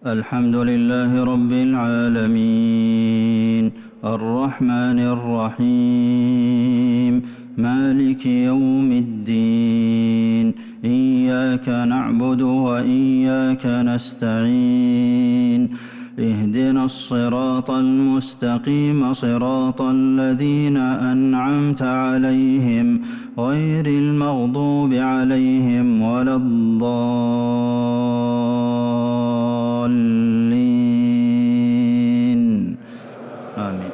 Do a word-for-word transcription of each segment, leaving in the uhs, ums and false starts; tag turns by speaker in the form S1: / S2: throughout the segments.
S1: الحمد لله رب العالمين الرحمن الرحيم مالك يوم الدين إياك نعبد وإياك نستعين اهدنا الصراط المستقيم صراط الذين أنعمت عليهم غير المغضوب عليهم ولا الضالين آمين.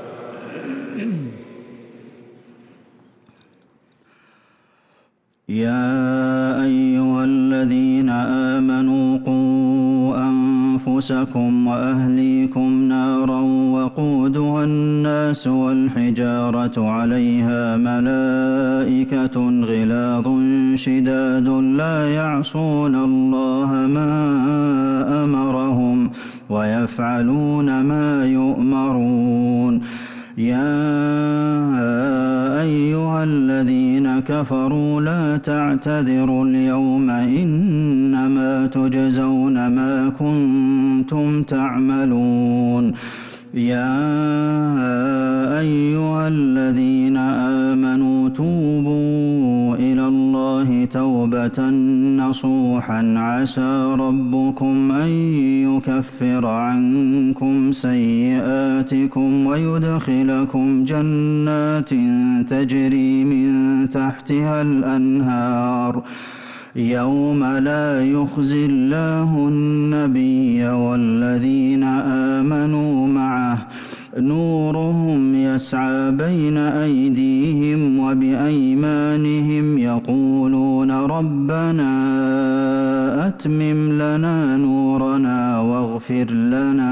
S1: يا أيها الذين آمنوا قوا أنفسكم وأهليكم نارا وقودها الناس والحجارة عليها ملائكة غلاظ شداد لا يعصون الله ما أمرهم ويفعلون ما يؤمرون. يا أيها الذين كفروا لا تعتذروا اليوم إنما تجزون ما كنتم تعملون. يا أيها الذين آمنوا توبوا إلى الله توبة نصوحا عسى ربكم أن يكفر عنكم سيئاتكم ويدخلكم جنات تجري من تحتها الأنهار يوم لا يخزي الله النبي والذين آمنوا معه نورهم يسعى بين أيديهم وبأيمانهم يقولون ربنا أتمم لنا نورنا واغفر لنا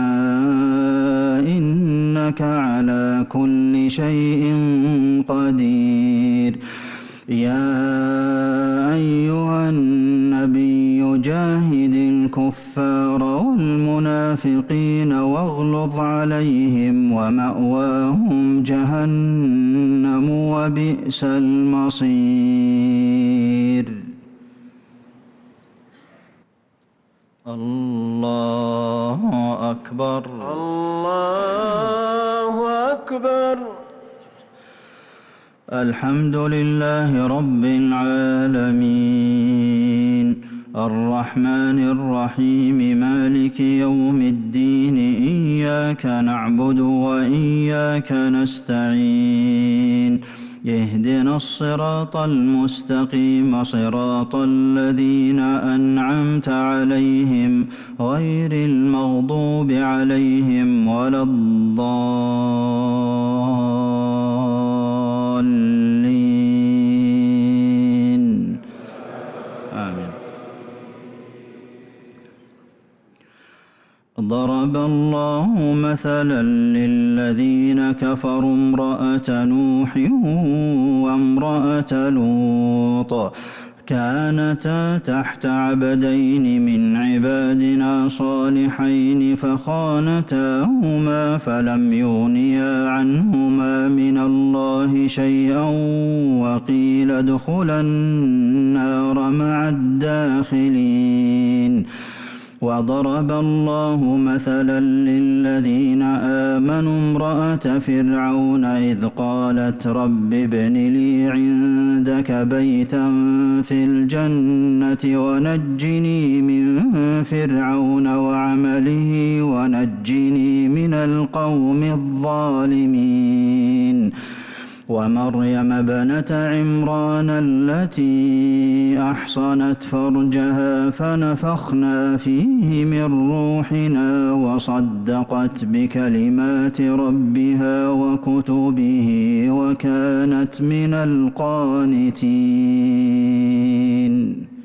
S1: إنك على كل شيء قدير. يا أيها النبي جاهد الكفار والمنافقين واغلظ عليهم ومأواهم جهنم وبئس المصير. الله أكبر
S2: الله أكبر.
S1: الحمد لله رب العالمين الرحمن الرحيم مالك يوم الدين إياك نعبد وإياك نستعين اهدنا الصراط المستقيم صراط الذين أنعمت عليهم غير المغضوب عليهم ولا الضالين آمين. ضرب الله مثلا للذين كفروا امرأة نوح وامرأة لوط كانتا تحت عبدين من عبادنا صالحين فخانتاهما فلم يغنيا عنهما من الله شيئا وقيل ادخلا النار مع الداخلين. وضرب الله مثلا للذين آمنوا امرأة فرعون إذ قالت رب ابن لي عندك بيتا في الجنة ونجني من فرعون وعمله ونجني من القوم الظالمين. ومريم ابنة عمران التي أحصنت فرجها فنفخنا فيه من روحنا وصدقت بكلمات ربها وكتبه وكانت من القانتين.